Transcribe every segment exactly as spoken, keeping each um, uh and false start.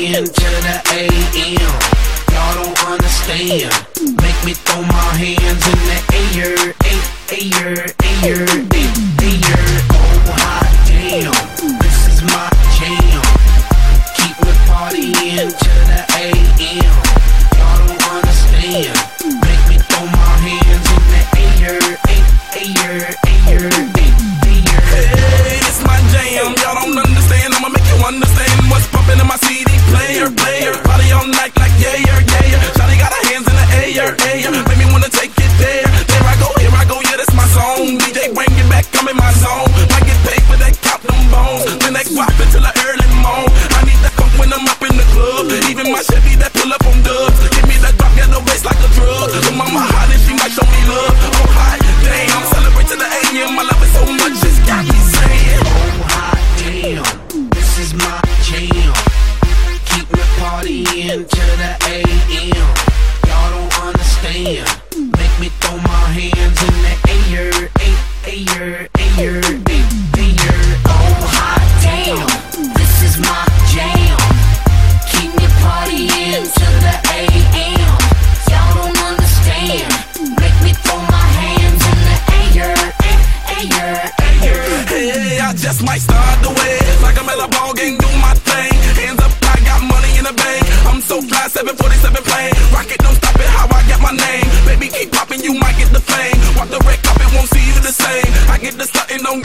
into the A M. Y'all don't understand. Make me throw my hands in the air, air, air, air, air. Oh hot damn, this is my jam. Keep me partying to the A M. Y'all don't understand. Make me throw my hands in the air, air, air, air, air. Hey, it's my jam. Y'all don't understand. I'ma make you understand what's pumping in my C D player, player. Party all night like yeah, yeah, yeah. Shawty got her hands in the air, air. Make me wanna take it there. There I go, here I go. Yeah, that's my zone. D J bring it back, I'm in my zone. I get paid for that, count them bones. Then they whop until the early morn. I need that funk when I'm up in the club. Even my Chevy that pull up on dubs. Give me that drop, get the bass like a drug. So mama hot and she might show me love. Oh hot damn, celebrate to the A M. I love it so much, it's got me saying. Oh hot damn, this is my jam. Keep me partying to the A M. Y'all don't understand. Make me throw my hands in the air, air, air, air, air. Oh hot damn, this is my jam. Keep me partying to the A M. Y'all don't understand. Make me throw my hands in the air, air, air. Hey, I just might start the way. Like I'm at a ball game, do my thing. Hands up, I got money in the bank. I'm so fly, seven forty-seven plane. Rocket, don't stop it, how I get my name. Baby, keep popping, you might get the fame. Walk the red carpet, won't see you the same. I get the stuntin', don't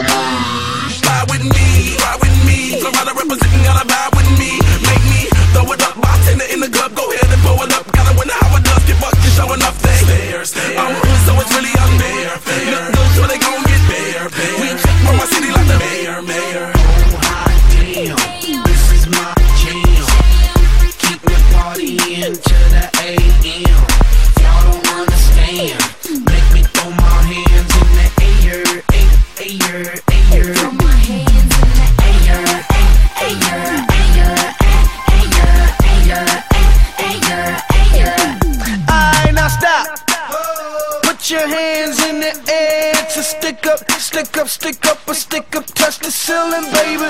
ride with me, ride with me. Florida representing, gotta vibe with me. Make me throw it up, bartender in the club. Go ahead and pull it up. Gotta win how it does, get fucked, just showing up there. I'm hood, so it's really unfair. Look good, so they gon' get bare. We check from my city like the mayor, mayor. Oh hot damn, this is my jam. Keep me partying to the A M. Y'all don't understand. Make me throw my hands in the air, air, air. Throw my hands in the air, air, air, air, air, air, air. Alright, now stop. Put your hands in the air to stick up, stick up, stick up, or stick up, touch the ceiling, baby.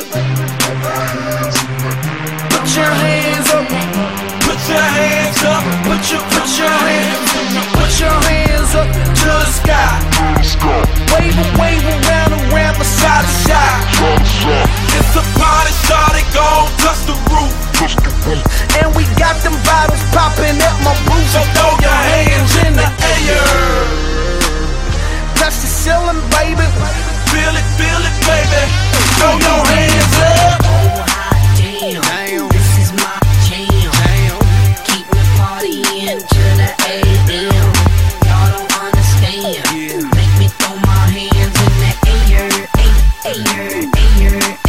Put your hands up, put your hands up, put your, put your hands, put your hands up to the sky. Wave 'em, wave 'em round and round, from side to side. It's a party, shawty, gon' touch the roof. And we got them bottles popping at my roof. So throw your hands in the air. Touch the ceiling, baby. Feel it, feel it, baby. Throw your hands up. Oh hot damn, this is my jam. Keep me partying to the A M. Y'all don't understand. Make me throw my hands in the air, air, air, air.